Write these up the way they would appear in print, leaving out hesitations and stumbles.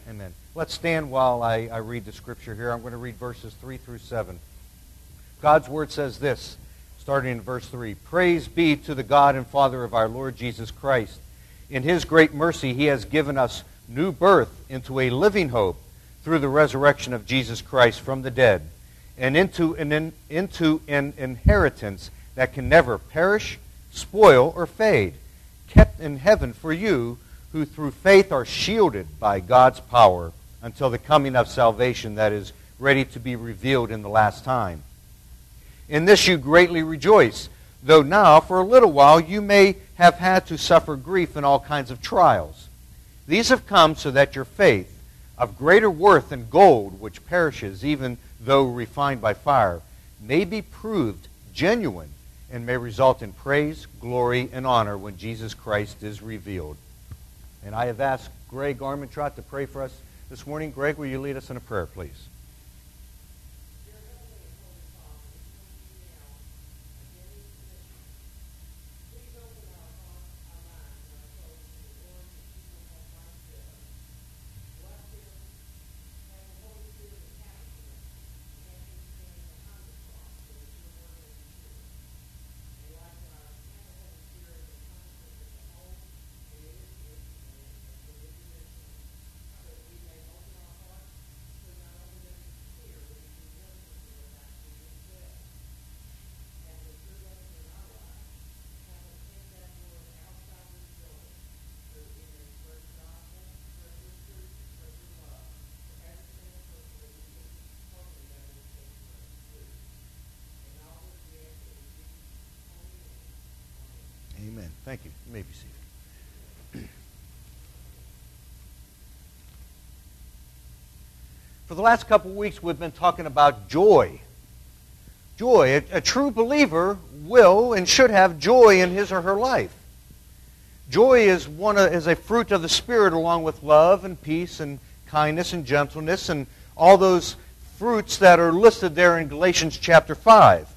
Amen. Let's stand while I read the scripture here. I'm going to read verses 3 through 7. God's word says this, starting in verse 3. Praise be to the God and Father of our Lord Jesus Christ. In His great mercy, He has given us new birth into a living hope through the resurrection of Jesus Christ from the dead, and into an inheritance that can never perish, spoil, or fade, kept in heaven for you, who through faith are shielded by God's power until the coming of salvation that is ready to be revealed in the last time. In this you greatly rejoice, though now for a little while you may have had to suffer grief in all kinds of trials. These have come so that your faith, of greater worth than gold, which perishes even though refined by fire, may be proved genuine and may result in praise, glory, and honor when Jesus Christ is revealed. And I have asked Greg Armentrout to pray for us this morning. Greg, will you lead us in a prayer, please? Amen. Thank you. You may be seated. For the last couple of weeks, we've been talking about joy. Joy. A true believer will and should have joy in his or her life. Joy is a fruit of the Spirit, along with love and peace and kindness and gentleness and all those fruits that are listed there in Galatians chapter 5.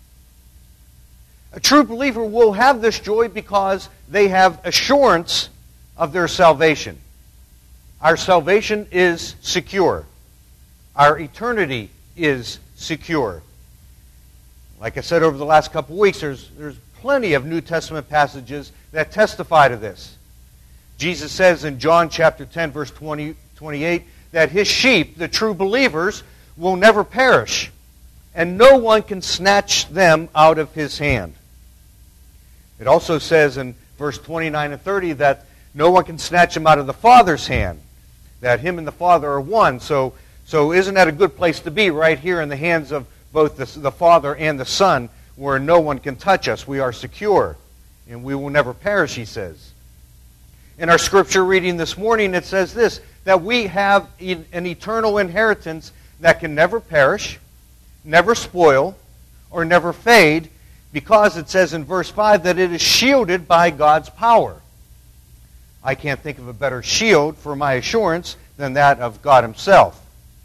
A true believer will have this joy because they have assurance of their salvation. Our salvation is secure. Our eternity is secure. Like I said over the last couple of weeks, there's plenty of New Testament passages that testify to this. Jesus says in John chapter 10, verse 28, that His sheep, the true believers, will never perish, and no one can snatch them out of His hand. It also says in verse 29 and 30 that no one can snatch them out of the Father's hand, that Him and the Father are one. So isn't that a good place to be, right here in the hands of both the Father and the Son, where no one can touch us? We are secure, and we will never perish, He says. In our scripture reading this morning, it says this, that we have an eternal inheritance that can never perish, never spoil, or never fade, because it says in verse 5 that it is shielded by God's power. I can't think of a better shield for my assurance than that of God Himself.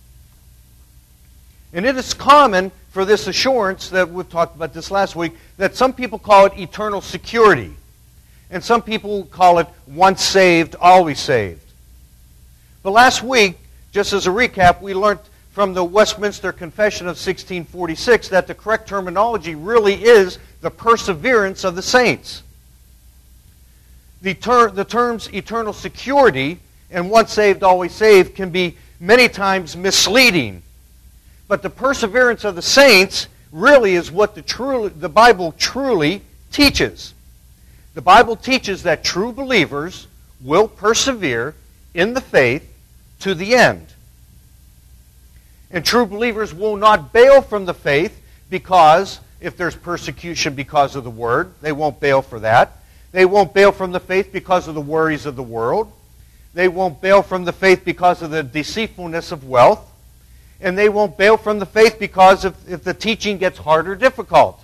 And it is common for this assurance, that we've talked about this last week, that some people call it eternal security. And some people call it once saved, always saved. But last week, just as a recap, we learned from the Westminster Confession of 1646 that the correct terminology really is the perseverance of the saints. The terms eternal security and once saved, always saved can be many times misleading. But the perseverance of the saints really is what the Bible truly teaches. The Bible teaches that true believers will persevere in the faith to the end. And true believers will not bail from the faith because if there's persecution because of the Word, they won't bail for that. They won't bail from the faith because of the worries of the world. They won't bail from the faith because of the deceitfulness of wealth. And they won't bail from the faith because if the teaching gets hard or difficult.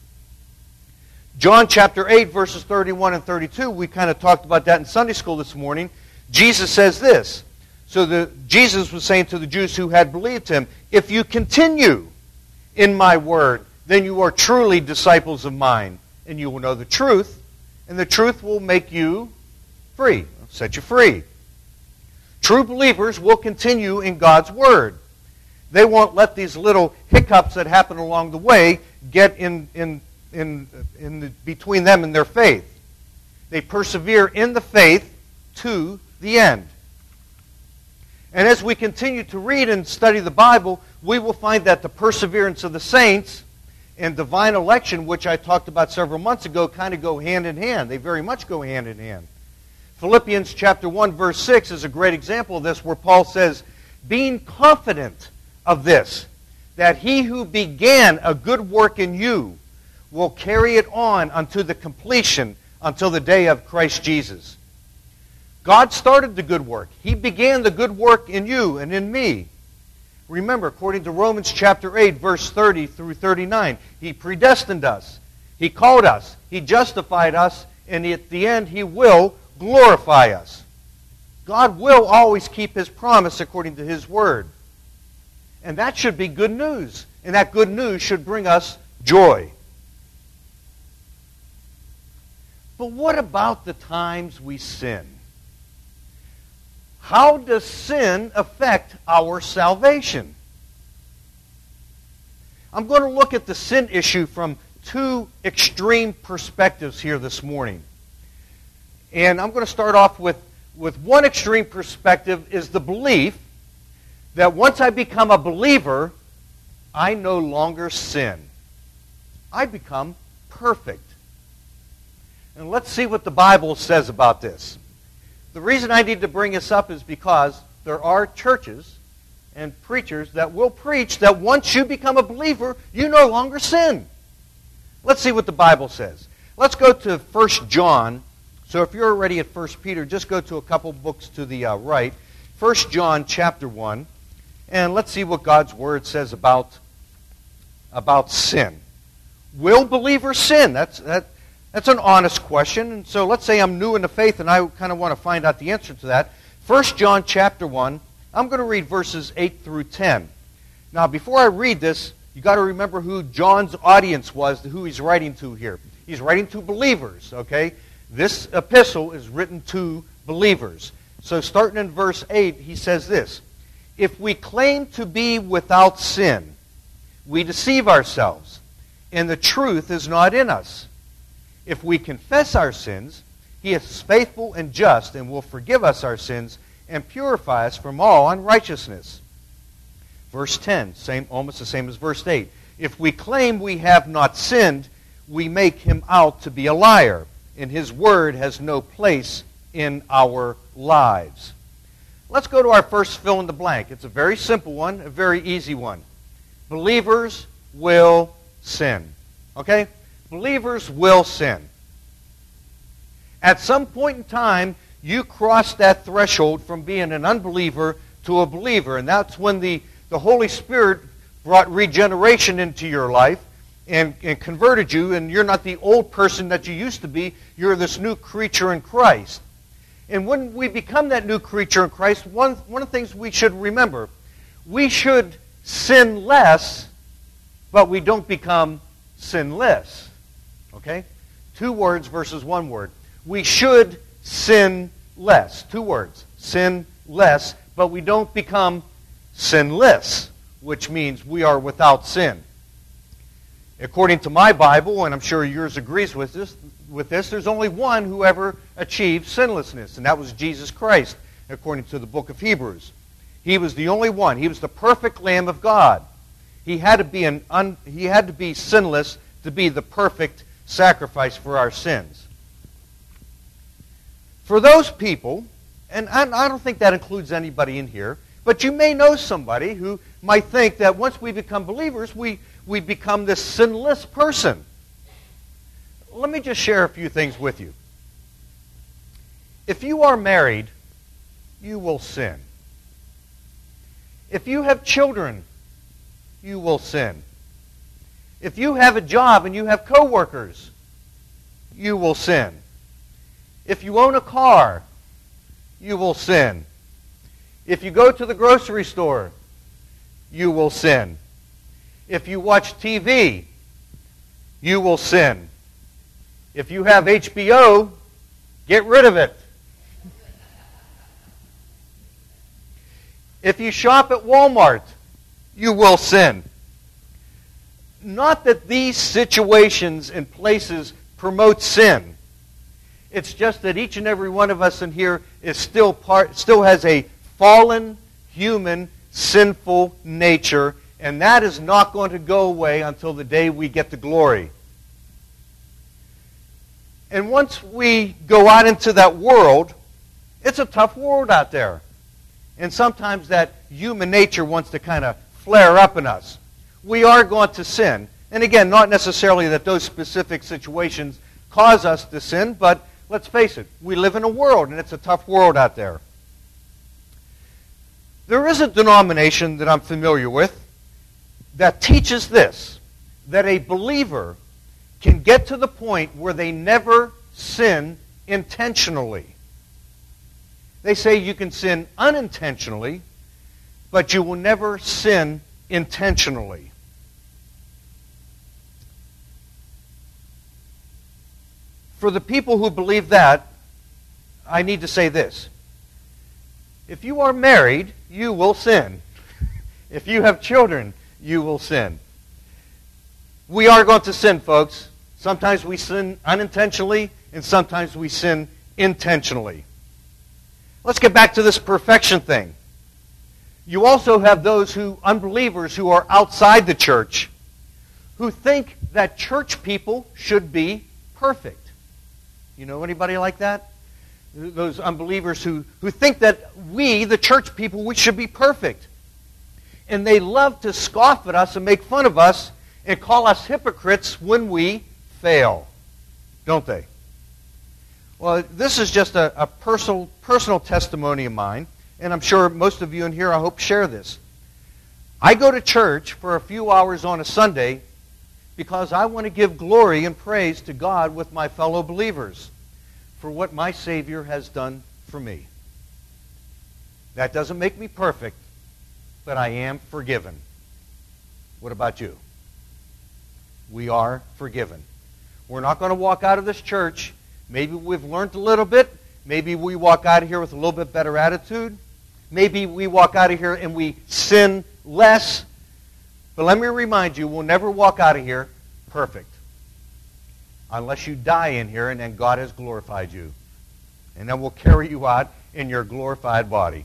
John chapter 8, verses 31 and 32, we kind of talked about that in Sunday school this morning. Jesus says this. So Jesus was saying to the Jews who had believed Him, if you continue in my word, then you are truly disciples of mine, and you will know the truth, and the truth will make you free, set you free. True believers will continue in God's Word. They won't let these little hiccups that happen along the way get in between them and their faith. They persevere in the faith to the end. And as we continue to read and study the Bible, we will find that the perseverance of the saints and divine election, which I talked about several months ago, kind of go hand in hand. They very much go hand in hand. Philippians chapter 1, verse 6 is a great example of this, where Paul says, being confident of this, that he who began a good work in you will carry it on unto the completion, until the day of Christ Jesus. God started the good work. He began the good work in you and in me. Remember, according to Romans chapter 8, verse 30 through 39, He predestined us. He called us. He justified us. And at the end, He will glorify us. God will always keep His promise according to His Word. And that should be good news. And that good news should bring us joy. But what about the times we sin? How does sin affect our salvation? I'm going to look at the sin issue from two extreme perspectives here this morning. And I'm going to start off with one extreme perspective is the belief that once I become a believer, I no longer sin. I become perfect. And let's see what the Bible says about this. The reason I need to bring this up is because there are churches and preachers that will preach that once you become a believer, you no longer sin. Let's see what the Bible says. Let's go to 1 John. So if you're already at 1 Peter, just go to a couple books to the right. 1 John chapter 1. And let's see what God's Word says about sin. Will believers sin? That's an honest question. And so let's say I'm new in the faith and I kind of want to find out the answer to that. 1 John chapter 1, I'm going to read verses 8 through 10. Now, before I read this, you got to remember who John's audience was, who he's writing to here. He's writing to believers, okay? This epistle is written to believers. So starting in verse 8, he says this, if we claim to be without sin, we deceive ourselves, and the truth is not in us. If we confess our sins, He is faithful and just and will forgive us our sins and purify us from all unrighteousness. Verse 10, almost the same as verse 8. If we claim we have not sinned, we make Him out to be a liar, and His word has no place in our lives. Let's go to our first fill in the blank. It's a very simple one, a very easy one. Believers will sin. Okay? Believers will sin. At some point in time, you cross that threshold from being an unbeliever to a believer. And that's when the Holy Spirit brought regeneration into your life and converted you. And you're not the old person that you used to be. You're this new creature in Christ. And when we become that new creature in Christ, one of the things we should remember, we should sin less, but we don't become sinless. Okay? 2 words versus 1 word. We should sin less. 2 words. Sin less, but we don't become sinless, which means we are without sin. According to my Bible, and I'm sure yours agrees with this, there's only one who ever achieved sinlessness, and that was Jesus Christ, according to the book of Hebrews. He was the only one. He was the perfect Lamb of God. He had to be sinless to be the perfect sacrifice for our sins. For those people, and I don't think that includes anybody in here, but you may know somebody who might think that once we become believers, we become this sinless person. Let me just share a few things with you. If you are married, you will sin. If you have children, you will sin. If you have a job and you have coworkers, you will sin. If you own a car, you will sin. If you go to the grocery store, you will sin. If you watch TV, you will sin. If you have HBO, get rid of it. If you shop at Walmart, you will sin. Not that these situations and places promote sin. It's just that each and every one of us in here is still has a fallen, human, sinful nature, and that is not going to go away until the day we get to glory. And once we go out into that world, it's a tough world out there. And sometimes that human nature wants to kind of flare up in us. We are going to sin. And again, not necessarily that those specific situations cause us to sin, but let's face it, we live in a world, and it's a tough world out there. There is a denomination that I'm familiar with that teaches this, that a believer can get to the point where they never sin intentionally. They say you can sin unintentionally, but you will never sin intentionally. For the people who believe that, I need to say this. If you are married, you will sin. If you have children, you will sin. We are going to sin, folks. Sometimes we sin unintentionally, and sometimes we sin intentionally. Let's get back to this perfection thing. You also have those unbelievers who are outside the church, who think that church people should be perfect. You know anybody like that? Those unbelievers who think that we, the church people, we should be perfect. And they love to scoff at us and make fun of us and call us hypocrites when we fail. Don't they? Well, this is just a personal testimony of mine, and I'm sure most of you in here, I hope, share this. I go to church for a few hours on a Sunday because I want to give glory and praise to God with my fellow believers for what my Savior has done for me. That doesn't make me perfect, but I am forgiven. What about you? We are forgiven. We're not going to walk out of this church. Maybe we've learned a little bit. Maybe we walk out of here with a little bit better attitude. Maybe we walk out of here and we sin less. But let me remind you, we'll never walk out of here perfect. Unless you die in here and then God has glorified you. And then we'll carry you out in your glorified body.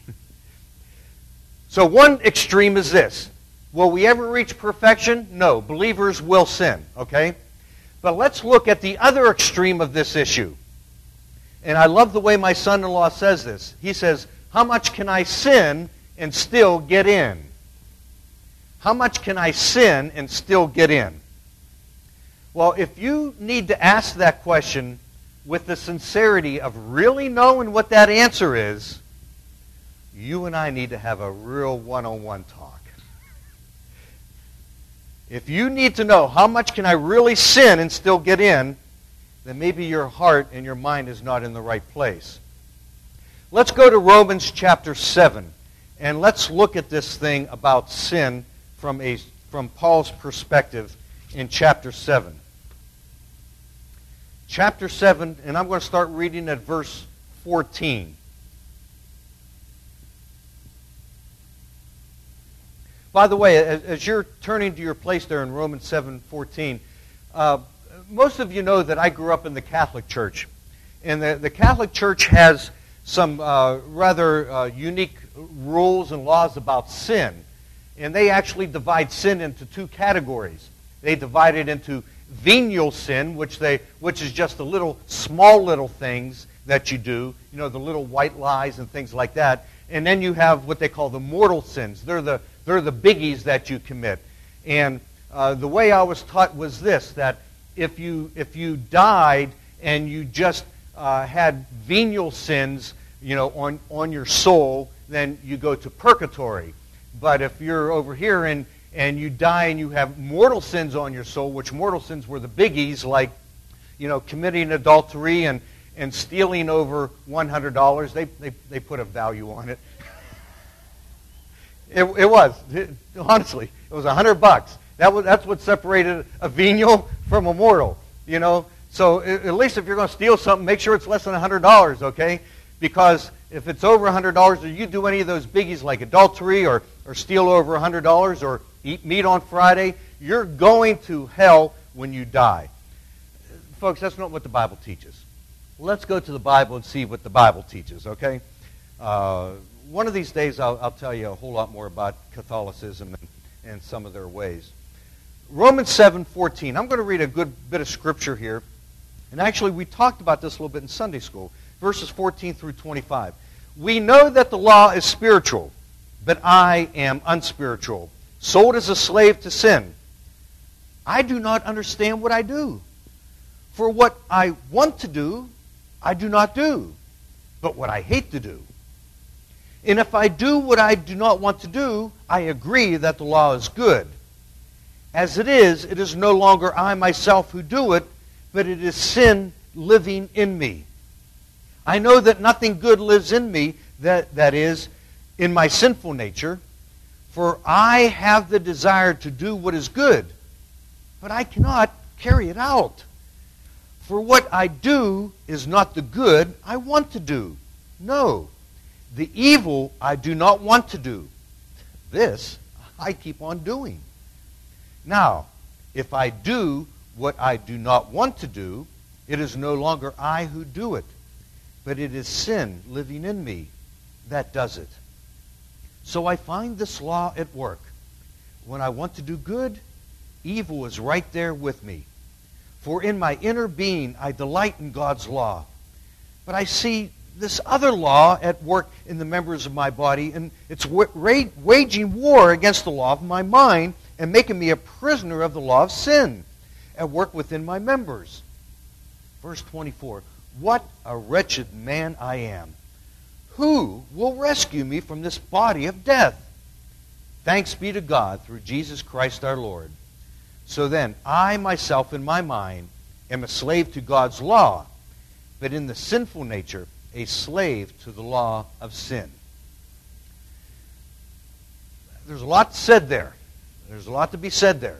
So one extreme is this. Will we ever reach perfection? No. Believers will sin, okay? But let's look at the other extreme of this issue. And I love the way my son-in-law says this. He says, how much can I sin and still get in? How much can I sin and still get in? Well, if you need to ask that question with the sincerity of really knowing what that answer is, you and I need to have a real one-on-one talk. If you need to know how much can I really sin and still get in, then maybe your heart and your mind is not in the right place. Let's go to Romans chapter 7, and let's look at this thing about sin from Paul's perspective in chapter 7. Chapter 7, and I'm going to start reading at verse 14. By the way, as you're turning to your place there in Romans 7:14, most of you know that I grew up in the Catholic Church. And the Catholic Church has some rather unique rules and laws about sin. And they actually divide sin into two categories. They divide it into venial sin, which is just the small little things that you do, you know, the little white lies and things like that. And then you have what they call the mortal sins. They're the biggies that you commit. And the way I was taught was this, that if you died and you just had venial sins, you know, on your soul, then you go to purgatory. But if you're over here and you die and you have mortal sins on your soul, which mortal sins were the biggies, like, you know, committing adultery and stealing over $100, they put a value on it. It was, honestly, it was $100. That's what separated a venial from a mortal, you know. So at least if you're going to steal something, make sure it's less than $100, okay? Because if it's over $100, or you do any of those biggies like adultery or steal over $100 or eat meat on Friday, you're going to hell when you die. Folks, that's not what the Bible teaches. Let's go to the Bible and see what the Bible teaches, okay? One of these days I'll tell you a whole lot more about Catholicism and some of their ways. Romans 7:14. I'm going to read a good bit of scripture here. And actually, we talked about this a little bit in Sunday school. Verses 14 through 25. We know that the law is spiritual, but I am unspiritual, sold as a slave to sin. I do not understand what I do. For what I want to do, I do not do, but what I hate to do. And if I do what I do not want to do, I agree that the law is good. As it is no longer I myself who do it, but it is sin living in me. I know that nothing good lives in me, that is, in my sinful nature, for I have the desire to do what is good, but I cannot carry it out. For what I do is not the good I want to do. No, the evil I do not want to do. This I keep on doing. Now, if I do what I do not want to do, it is no longer I who do it, but it is sin living in me that does it. So I find this law at work. When I want to do good, evil is right there with me. For in my inner being I delight in God's law. But I see this other law at work in the members of my body, and it's waging war against the law of my mind and making me a prisoner of the law of sin at work within my members. Verse 24. What a wretched man I am. Who will rescue me from this body of death? Thanks be to God through Jesus Christ our Lord. So then, I myself in my mind am a slave to God's law, but in the sinful nature, a slave to the law of sin. There's a lot said there. There's a lot to be said there.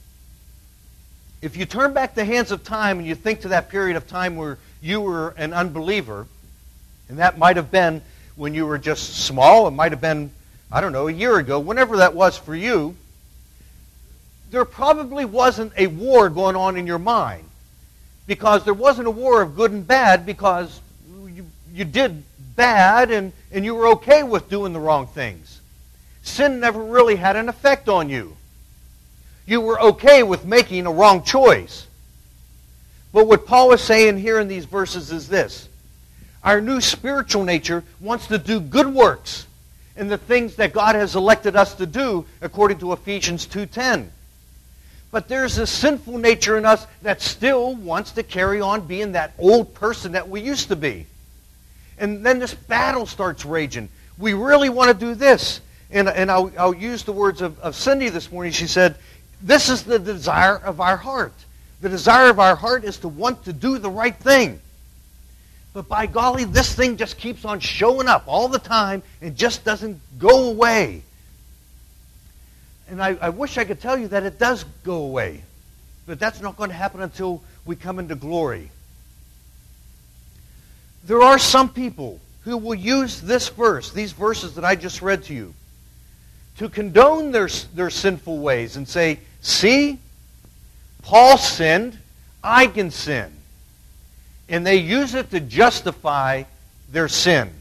If you turn back the hands of time and you think to that period of time where you were an unbeliever, and that might have been when you were just small, it might have been, I don't know, a year ago, whenever that was for you, there probably wasn't a war going on in your mind, because there wasn't a war of good and bad, because you did bad and you were okay with doing the wrong things. Sin never really had an effect on you. You were okay with making a wrong choice. But what Paul is saying here in these verses is this. Our new spiritual nature wants to do good works and the things that God has elected us to do according to Ephesians 2:10. But there's a sinful nature in us that still wants to carry on being that old person that we used to be. And then this battle starts raging. We really want to do this. And I'll use the words of Cindy this morning. She said, this is the desire of our heart. The desire of our heart is to want to do the right thing. But by golly, this thing just keeps on showing up all the time and just doesn't go away. And I wish I could tell you that it does go away. But that's not going to happen until we come into glory. There are some people who will use this verse, these verses that I just read to you, to condone their sinful ways and say, see, Paul sinned, I can sin. And they use it to justify their sin.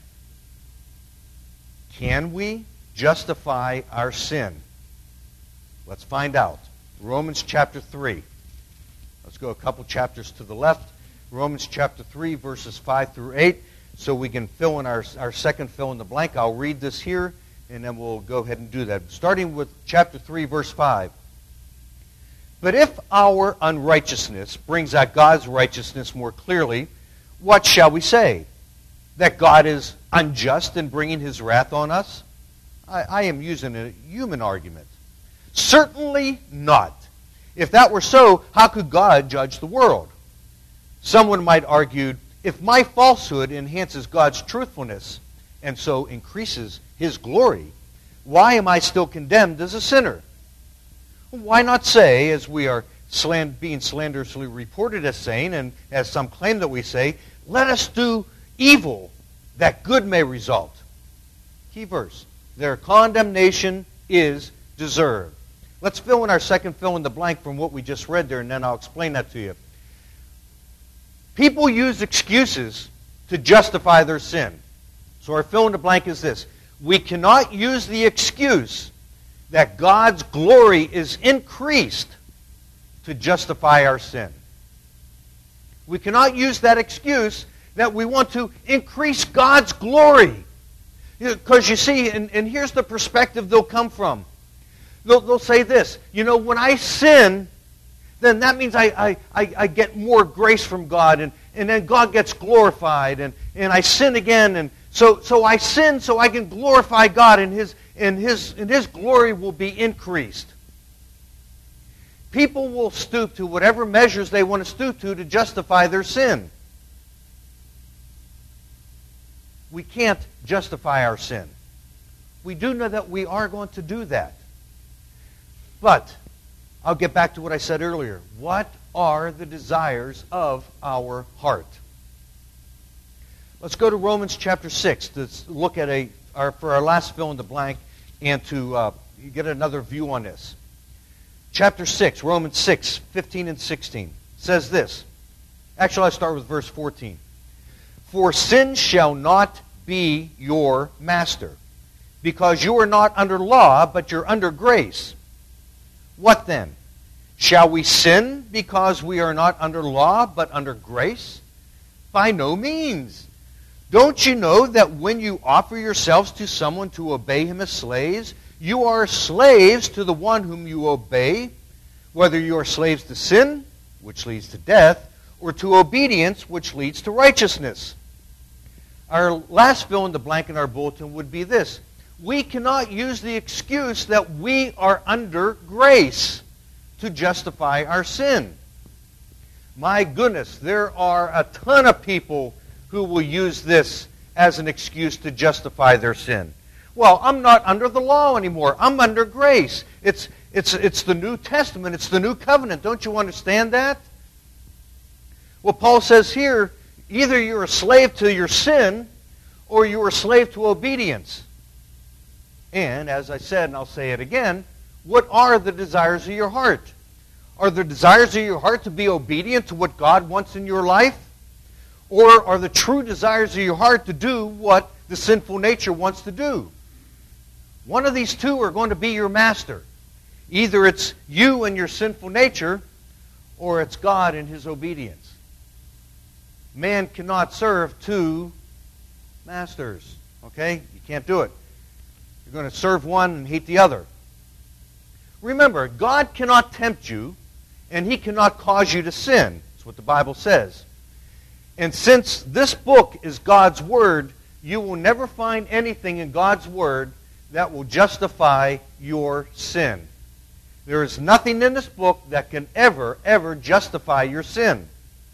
Can we justify our sin? Let's find out. Romans chapter 3. Let's go a couple chapters to the left. Romans chapter 3, verses 5 through 8. So we can fill in our second fill in the blank. I'll read this here, and then we'll go ahead and do that. Starting with chapter 3, verse 5. But if our unrighteousness brings out God's righteousness more clearly, what shall we say? That God is unjust in bringing his wrath on us? I am using a human argument. Certainly not. If that were so, how could God judge the world? Someone might argue, if my falsehood enhances God's truthfulness and so increases his glory, why am I still condemned as a sinner? Why not say, as we are being slanderously reported as saying, and as some claim that we say, let us do evil that good may result. Key verse. Their condemnation is deserved. Let's fill in our second fill in the blank from what we just read there, and then I'll explain that to you. People use excuses to justify their sin. So our fill in the blank is this. We cannot use the excuse that God's glory is increased to justify our sin. We cannot use that excuse that we want to increase God's glory. Because you see, and here's the perspective they'll come from. They'll say this, when I sin, then that means I get more grace from God, and then God gets glorified, and I sin again, and so I sin so I can glorify God, and His glory will be increased. People will stoop to whatever measures they want to stoop to justify their sin. We can't justify our sin. We do know that we are going to do that. But I'll get back to what I said earlier. What are the desires of our heart? Let's go to Romans chapter 6 to look at for our last fill in the blank and to get another view on this. Chapter 6, Romans 6, 15 and 16 says this. Actually, I'll start with verse 14. For sin shall not be your master, because you are not under law, but you're under grace. What then? Shall we sin because we are not under law, but under grace? By no means. Don't you know that when you offer yourselves to someone to obey him as slaves, you are slaves to the one whom you obey, whether you are slaves to sin, which leads to death, or to obedience, which leads to righteousness? Our last fill in the blank in our bulletin would be this. We cannot use the excuse that we are under grace to justify our sin. My goodness, there are a ton of people who will use this as an excuse to justify their sin. Well, I'm not under the law anymore. I'm under grace. It's the New Testament. It's the New Covenant. Don't you understand that? Well, Paul says here, either you're a slave to your sin or you're a slave to obedience. And, as I said, and I'll say it again, what are the desires of your heart? Are the desires of your heart to be obedient to what God wants in your life? Or are the true desires of your heart to do what the sinful nature wants to do? One of these two are going to be your master. Either it's you and your sinful nature, or it's God and His obedience. Man cannot serve two masters. Okay? You can't do it. You're going to serve one and hate the other. Remember, God cannot tempt you, and He cannot cause you to sin. That's what the Bible says. And since this book is God's Word, you will never find anything in God's Word that will justify your sin. There is nothing in this book that can ever justify your sin.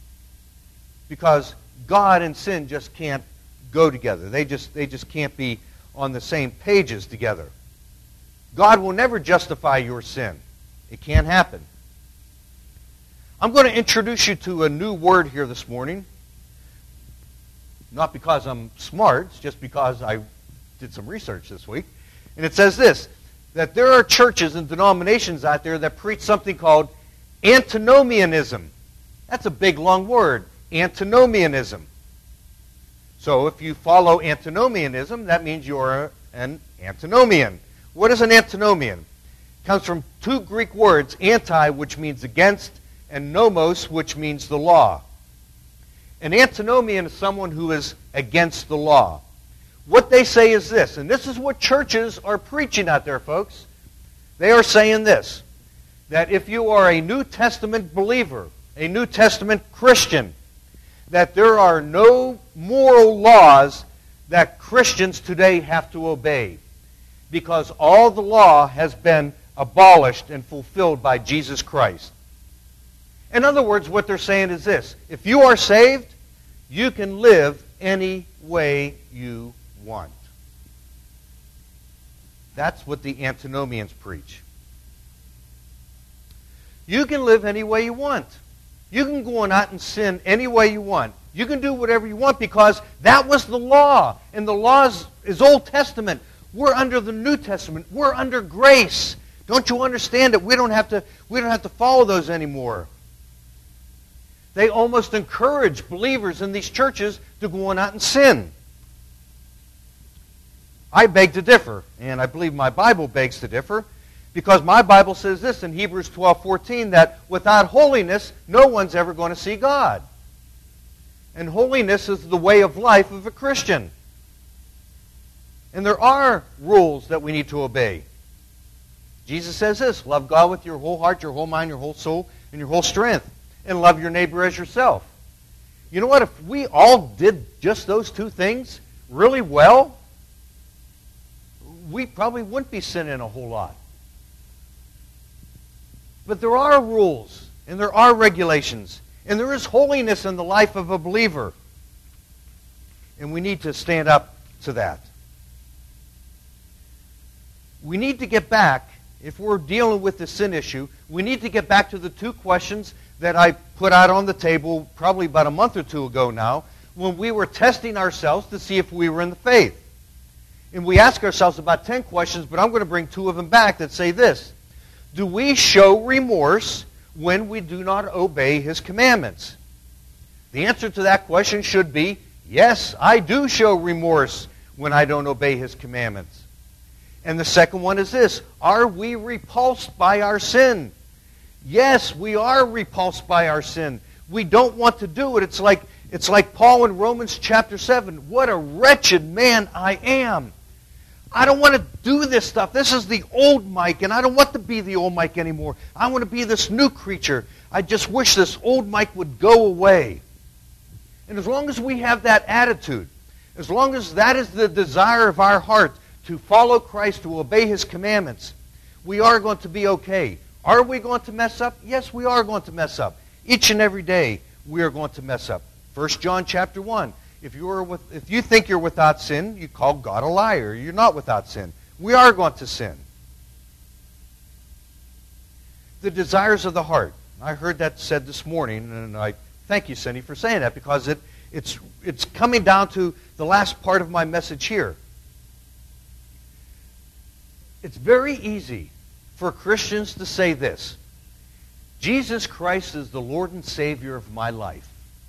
Because God and sin just can't go together. They just can't be on the same pages together. God will never justify your sin. It can't happen. I'm going to introduce you to a new word here this morning. Not because I'm smart, it's just because I did some research this week. And it says this, that there are churches and denominations out there that preach something called antinomianism. That's a big, long word, antinomianism. So if you follow antinomianism, that means you're an antinomian. What is an antinomian? It comes from two Greek words, anti, which means against, and nomos, which means the law. An antinomian is someone who is against the law. What they say is this, and this is what churches are preaching out there, folks. They are saying this, that if you are a New Testament believer, a New Testament Christian, that there are no moral laws that Christians today have to obey, because all the law has been abolished and fulfilled by Jesus Christ. In other words, what they're saying is this, if you are saved, you can live any way you want. That's what the antinomians preach. You can live any way you want. You can go on out and sin any way you want. You can do whatever you want because that was the law. And the law is Old Testament. We're under the New Testament. We're under grace. Don't you understand that we don't have to follow those anymore? They almost encourage believers in these churches to go on out and sin. I beg to differ, and I believe my Bible begs to differ, because my Bible says this in Hebrews 12:14, that without holiness, no one's ever going to see God. And holiness is the way of life of a Christian. And there are rules that we need to obey. Jesus says this, love God with your whole heart, your whole mind, your whole soul, and your whole strength. And love your neighbor as yourself. You know what? If we all did just those two things really well, we probably wouldn't be sinning a whole lot. But there are rules, and there are regulations, and there is holiness in the life of a believer. And we need to stand up to that. We need to get back, if we're dealing with the sin issue, we need to get back to the two questions that I put out on the table probably about a month or two ago now, when we were testing ourselves to see if we were in the faith. And we ask ourselves about 10 questions, but I'm going to bring 2 of them back that say this. Do we show remorse when we do not obey His commandments? The answer to that question should be, yes, I do show remorse when I don't obey His commandments. And the second one is this. Are we repulsed by our sin? Yes, we are repulsed by our sin. We don't want to do it. It's like Paul in Romans chapter 7. What a wretched man I am. I don't want to do this stuff. This is the old Mike, and I don't want to be the old Mike anymore. I want to be this new creature. I just wish this old Mike would go away. And as long as we have that attitude, as long as that is the desire of our heart, to follow Christ, to obey His commandments, we are going to be okay. Are we going to mess up? Yes, we are going to mess up. Each and every day, we are going to mess up. 1 John chapter 1. If you think you're without sin, you call God a liar. You're not without sin. We are going to sin. The desires of the heart. I heard that said this morning, and I thank you, Cindy, for saying that, because it's coming down to the last part of my message here. It's very easy for Christians to say this. Jesus Christ is the Lord and Savior of my life.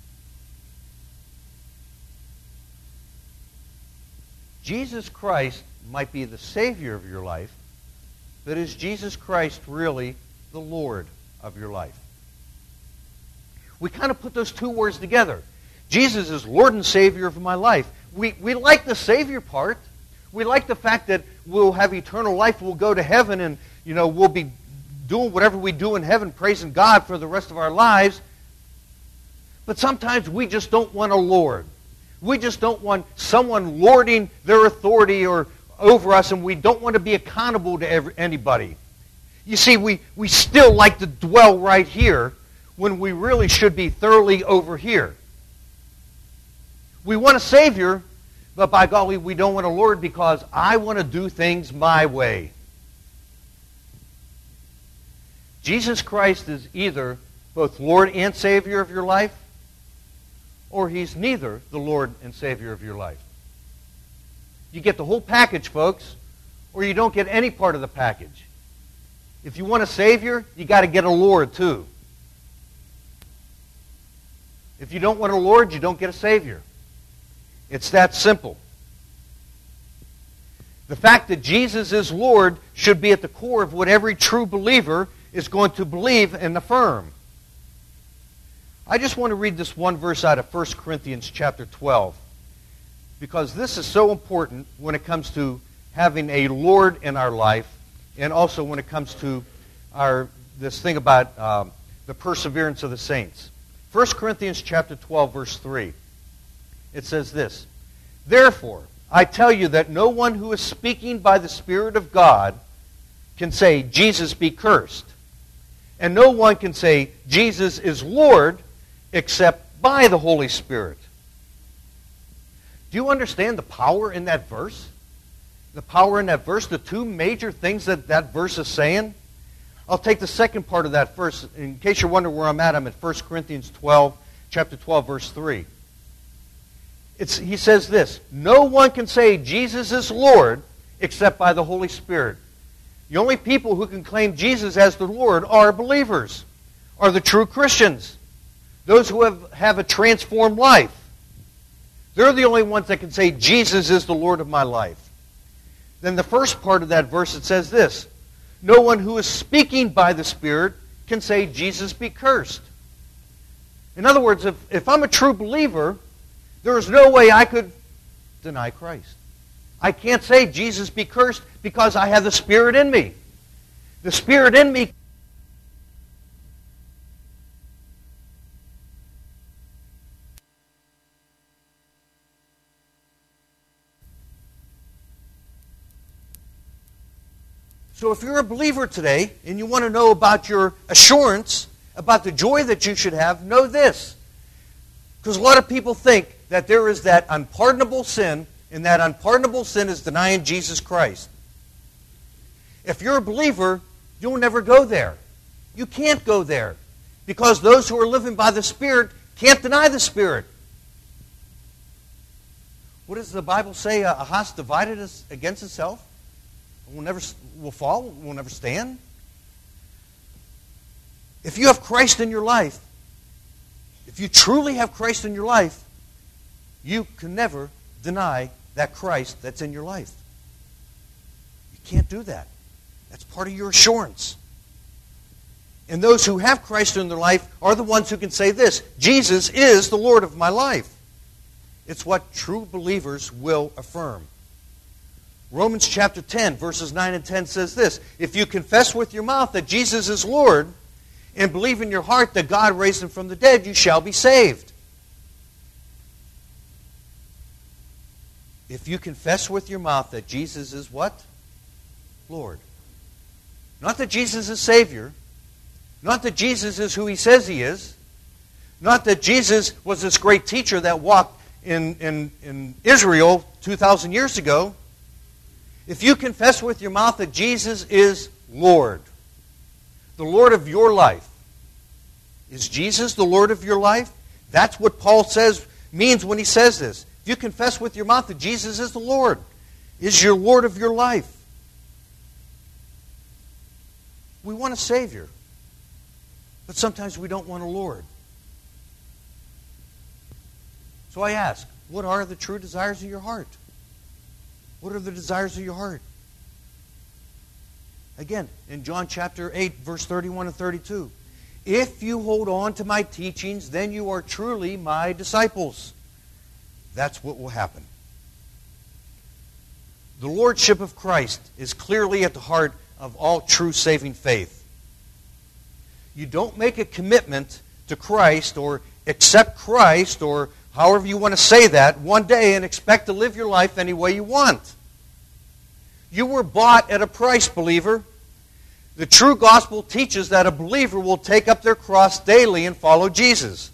Jesus Christ might be the Savior of your life, but is Jesus Christ really the Lord of your life? We kind of put those two words together. Jesus is Lord and Savior of my life. We like the Savior part. We like the fact that we'll have eternal life, we'll go to heaven, and we'll be doing whatever we do in heaven, praising God for the rest of our lives. But sometimes we just don't want a Lord. We just don't want someone lording their authority or over us, and we don't want to be accountable to anybody. You see, we still like to dwell right here when we really should be thoroughly over here. We want a Savior, but by golly, we don't want a Lord because I want to do things my way. Jesus Christ is either both Lord and Savior of your life, or He's neither the Lord and Savior of your life. You get the whole package, folks, or you don't get any part of the package. If you want a Savior, you got to get a Lord too. If you don't want a Lord, you don't get a Savior. It's that simple. The fact that Jesus is Lord should be at the core of what every true believer is going to believe and affirm. I just want to read this one verse out of 1 Corinthians chapter 12, because this is so important when it comes to having a Lord in our life, and also when it comes to this thing about the perseverance of the saints. 1 Corinthians chapter 12, verse 3. It says this, "Therefore, I tell you that no one who is speaking by the Spirit of God can say, 'Jesus be cursed.' And no one can say, 'Jesus is Lord,' except by the Holy Spirit." Do you understand the power in that verse? The power in that verse, the two major things that verse is saying? I'll take the second part of that verse. In case you're wondering where I'm at, I'm at 1 Corinthians 12, chapter 12, verse 3. He says this, no one can say Jesus is Lord except by the Holy Spirit. The only people who can claim Jesus as the Lord are believers, are the true Christians, those who have a transformed life. They're the only ones that can say Jesus is the Lord of my life. Then the first part of that verse, it says this, no one who is speaking by the Spirit can say Jesus be cursed. In other words, if I'm a true believer, there is no way I could deny Christ. I can't say Jesus be cursed because I have the Spirit in me. The Spirit in me. So if you're a believer today and you want to know about your assurance, about the joy that you should have, know this. Because a lot of people think that there is that unpardonable sin, and that unpardonable sin is denying Jesus Christ. If you're a believer, you'll never go there. You can't go there. Because those who are living by the Spirit can't deny the Spirit. What does the Bible say? A house divided against itself will fall, will never stand. If you have Christ in your life, if you truly have Christ in your life, you can never deny that Christ that's in your life. You can't do that. That's part of your assurance. And those who have Christ in their life are the ones who can say this, Jesus is the Lord of my life. It's what true believers will affirm. Romans chapter 10, verses 9 and 10 says this, if you confess with your mouth that Jesus is Lord and believe in your heart that God raised him from the dead, you shall be saved. If you confess with your mouth that Jesus is what? Lord. Not that Jesus is Savior. Not that Jesus is who he says he is. Not that Jesus was this great teacher that walked in Israel 2,000 years ago. If you confess with your mouth that Jesus is Lord, the Lord of your life, is Jesus the Lord of your life? That's what Paul means when he says this. If you confess with your mouth that Jesus is the Lord, is your Lord of your life. We want a Savior, but sometimes we don't want a Lord. So I ask, what are the true desires of your heart? What are the desires of your heart? Again, in John chapter 8, verse 31 and 32. If you hold on to my teachings, then you are truly my disciples. That's what will happen. The Lordship of Christ is clearly at the heart of all true saving faith. You don't make a commitment to Christ or accept Christ or however you want to say that one day and expect to live your life any way you want. You were bought at a price, believer. The true gospel teaches that a believer will take up their cross daily and follow Jesus.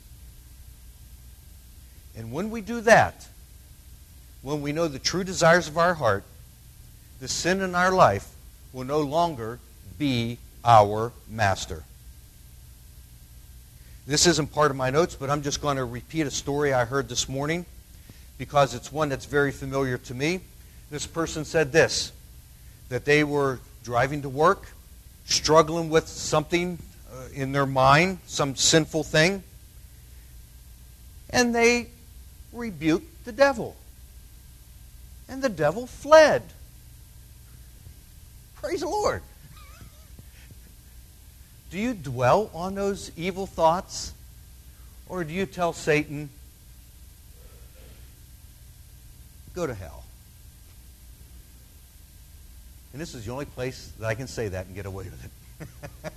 And when we do that, when we know the true desires of our heart, the sin in our life will no longer be our master. This isn't part of my notes, but I'm just going to repeat a story I heard this morning because it's one that's very familiar to me. This person said this, that they were driving to work, struggling with something in their mind, some sinful thing, and they rebuked the devil. And the devil fled. Praise the Lord. Do you dwell on those evil thoughts? Or do you tell Satan, go to hell? And this is the only place that I can say that and get away with it.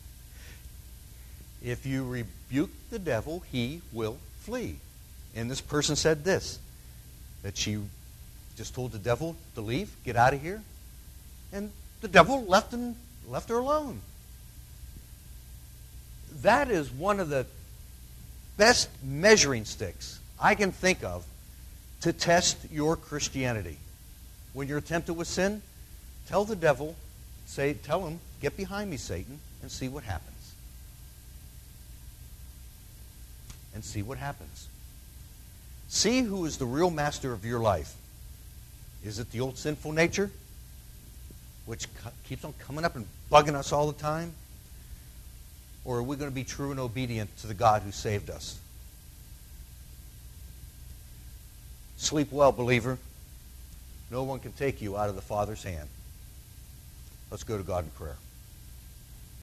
If you rebuke the devil, he will flee. And this person said this, that she just told the devil to leave, get out of here. And the devil left her alone. That is one of the best measuring sticks I can think of to test your Christianity. When you're tempted with sin, tell the devil, tell him, get behind me, Satan, and see what happens. And see what happens. See who is the real master of your life. Is it the old sinful nature, which keeps on coming up and bugging us all the time? Or are we going to be true and obedient to the God who saved us? Sleep well, believer. No one can take you out of the Father's hand. Let's go to God in prayer.